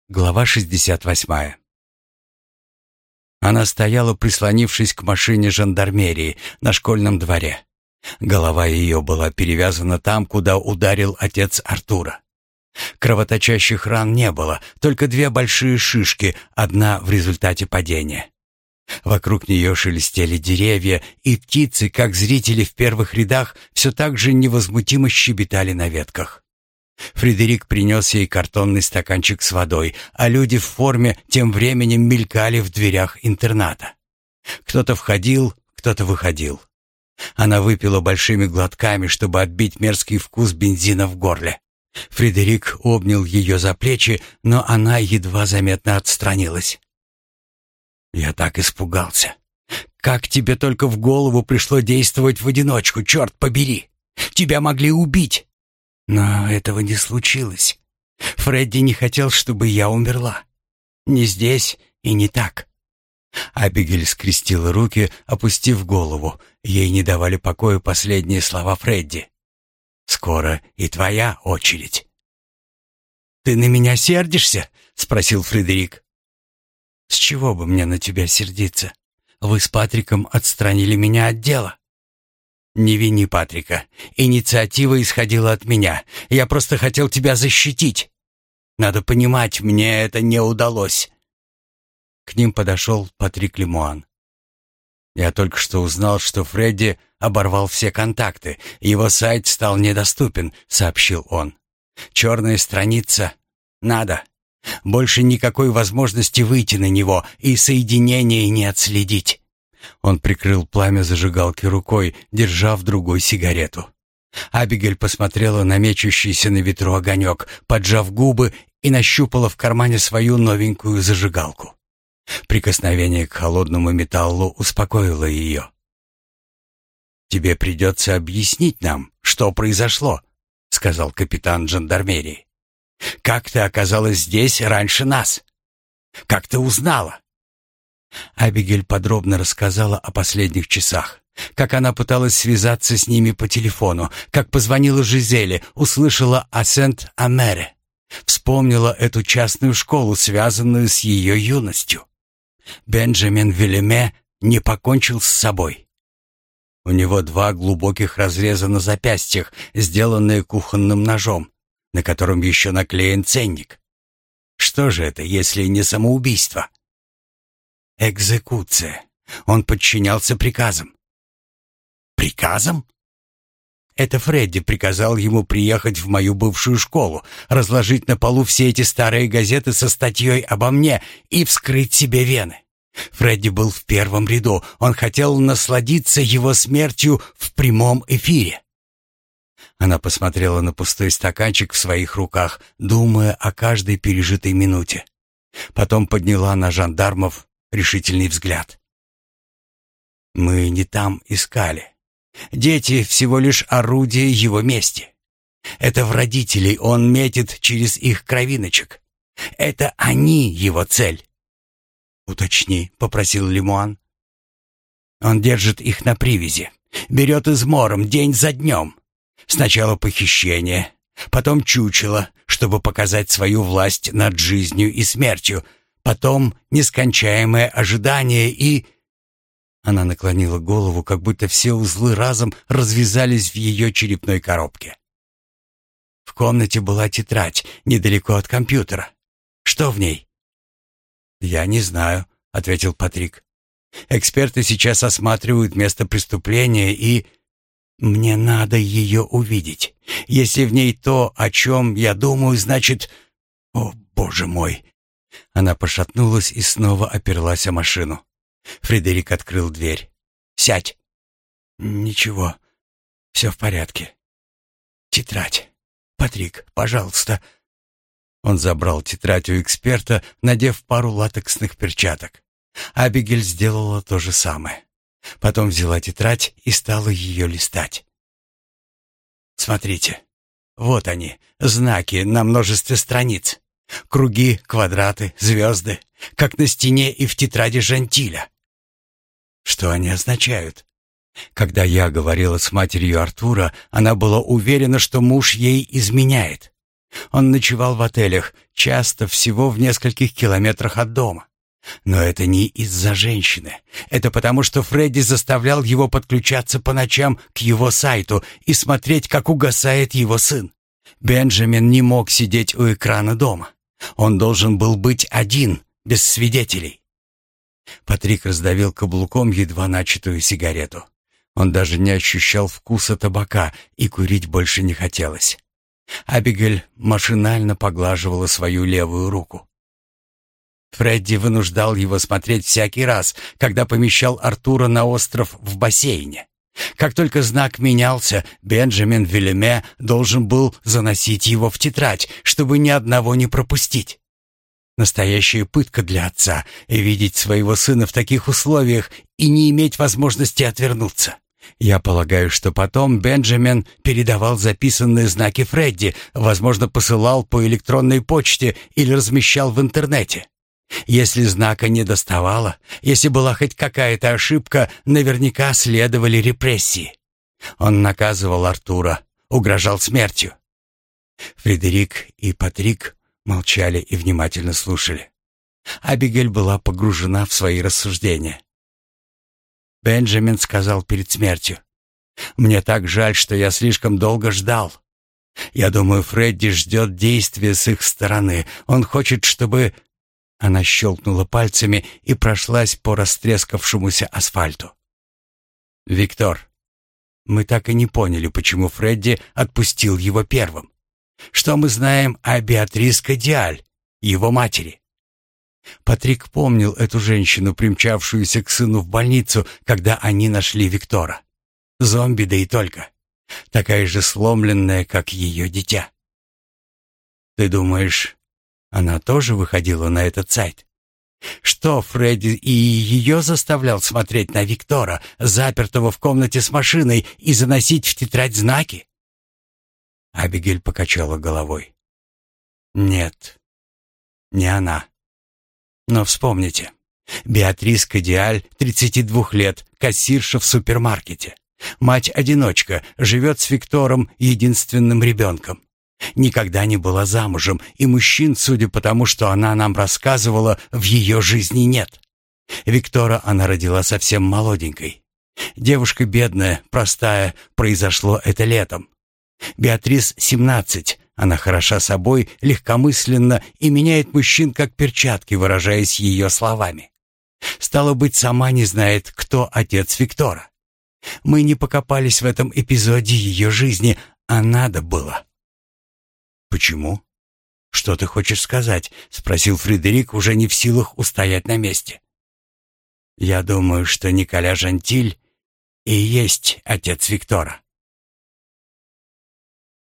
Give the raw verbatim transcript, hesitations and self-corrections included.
Глава шестьдесят восьмая. Она стояла, прислонившись к машине жандармерии на школьном дворе. Голова ее была перевязана там, куда ударил отец Артура. Кровоточащих ран не было, только две большие шишки, одна в результате падения. Вокруг нее шелестели деревья, и птицы, как зрители в первых рядах, все так же невозмутимо щебетали на ветках. Фредерик принес ей картонный стаканчик с водой, а люди в форме тем временем мелькали в дверях интерната. Кто-то входил, кто-то выходил. Она выпила большими глотками, чтобы отбить мерзкий вкус бензина в горле. Фредерик обнял ее за плечи, но она едва заметно отстранилась. «Я так испугался. Как тебе только в голову пришло действовать в одиночку, черт побери! Тебя могли убить!» Но этого не случилось. Фредди не хотел, чтобы я умерла. Не здесь и не так. Абигейль скрестила руки, опустив голову. Ей не давали покоя последние слова Фредди. «Скоро и твоя очередь». «Ты на меня сердишься?» — спросил Фредерик. «С чего бы мне на тебя сердиться? Вы с Патриком отстранили меня от дела». «Не вини Патрика. Инициатива исходила от меня. Я просто хотел тебя защитить. Надо понимать, мне это не удалось». К ним подошел Патрик Лемуан. «Я только что узнал, что Фредди оборвал все контакты. Его сайт стал недоступен», — сообщил он. «Черная страница. Надо. Больше никакой возможности выйти на него и соединение не отследить». Он прикрыл пламя зажигалки рукой, держа в другой сигарету. Абигейль посмотрела на мечущийся на ветру огонек, поджав губы, и нащупала в кармане свою новенькую зажигалку. Прикосновение к холодному металлу успокоило ее. «Тебе придется объяснить нам, что произошло», — сказал капитан жандармерии. «Как ты оказалась здесь раньше нас? Как ты узнала?» Абигейль подробно рассказала о последних часах, как она пыталась связаться с ними по телефону, как позвонила Жизели, услышала о Сент-Амере, вспомнила эту частную школу, связанную с ее юностью. Бенджамин Вильяме не покончил с собой. У него два глубоких разреза на запястьях, сделанные кухонным ножом, на котором еще наклеен ценник. Что же это, если не самоубийство? Экзекуция. Он подчинялся приказам. Приказам? Это Фредди приказал ему приехать в мою бывшую школу, разложить на полу все эти старые газеты со статьей обо мне и вскрыть себе вены. Фредди был в первом ряду. Он хотел насладиться его смертью в прямом эфире. Она посмотрела на пустой стаканчик в своих руках, думая о каждой пережитой минуте. Потом подняла на жандармов решительный взгляд. «Мы не там искали. Дети всего лишь орудие его мести. Это в родителей он метит через их кровиночек. Это они его цель». «Уточни», — попросил Лемуан. «Он держит их на привязи, берет измором день за днем. Сначала похищение, потом чучело, чтобы показать свою власть над жизнью и смертью, потом нескончаемое ожидание и...» Она наклонила голову, как будто все узлы разом развязались в ее черепной коробке. В комнате была тетрадь, недалеко от компьютера. Что в ней? «Я не знаю», — ответил Патрик. «Эксперты сейчас осматривают место преступления и... Мне надо ее увидеть. Если в ней то, о чем я думаю, значит... О, боже мой!» Она пошатнулась и снова оперлась о машину. Фредерик открыл дверь. «Сядь». «Ничего, все в порядке. Тетрадь. Патрик, пожалуйста». Он забрал тетрадь у эксперта, надев пару латексных перчаток. Абигейль сделала то же самое. Потом взяла тетрадь и стала ее листать. «Смотрите, вот они, знаки на множестве страниц. Круги, квадраты, звезды, как на стене и в тетради Жантиля. Что они означают? Когда я говорила с матерью Артура, она была уверена, что муж ей изменяет. Он ночевал в отелях, часто всего в нескольких километрах от дома. Но это не из-за женщины. Это потому, что Фредди заставлял его подключаться по ночам к его сайту и смотреть, как угасает его сын. Бенджамин не мог сидеть у экрана дома. Он должен был быть один, без свидетелей. Патрик раздавил каблуком едва начатую сигарету. Он даже не ощущал вкуса табака, и курить больше не хотелось. Абигейль машинально поглаживала свою левую руку. Фредди вынуждал его смотреть всякий раз, когда помещал Артура на остров в бассейне. Как только знак менялся, Бенджамин Вильяме должен был заносить его в тетрадь, чтобы ни одного не пропустить. Настоящая пытка для отца — видеть своего сына в таких условиях и не иметь возможности отвернуться. Я полагаю, что потом Бенджамин передавал записанные знаки Фредди, возможно, посылал по электронной почте или размещал в интернете. Если знака не доставало, если была хоть какая-то ошибка, наверняка следовали репрессии. Он наказывал Артура, угрожал смертью. Фредерик и Патрик молчали и внимательно слушали. Абигейль была погружена в свои рассуждения. Бенджамин сказал перед смертью: «Мне так жаль, что я слишком долго ждал. Я думаю, Фредди ждет действия с их стороны. Он хочет, чтобы...» Она щелкнула пальцами и прошлась по растрескавшемуся асфальту. «Виктор, мы так и не поняли, почему Фредди отпустил его первым. Что мы знаем о Беатрис Кадиаль, его матери?» Патрик помнил эту женщину, примчавшуюся к сыну в больницу, когда они нашли Виктора. Зомби, да и только. Такая же сломленная, как ее дитя. «Ты думаешь, она тоже выходила на этот сайт? Что, Фредди и ее заставлял смотреть на Виктора, запертого в комнате с машиной, и заносить в тетрадь знаки?» Абигейль покачала головой. «Нет, не она. Но вспомните, Беатрис Кадиаль, тридцати двух лет, кассирша в супермаркете. Мать-одиночка, живет с Виктором, единственным ребенком. Никогда не была замужем, и мужчин, судя по тому, что она нам рассказывала, в ее жизни нет. Виктора она родила совсем молоденькой. Девушка бедная, простая, произошло это летом. Беатрис семнадцать. Она хороша собой, легкомысленна и меняет мужчин как перчатки, выражаясь ее словами. Стало быть, сама не знает, кто отец Виктора. Мы не покопались в этом эпизоде ее жизни, а надо было. «Почему? Что ты хочешь сказать?» — спросил Фредерик, уже не в силах устоять на месте. «Я думаю, что Николя Жантиль и есть отец Виктора».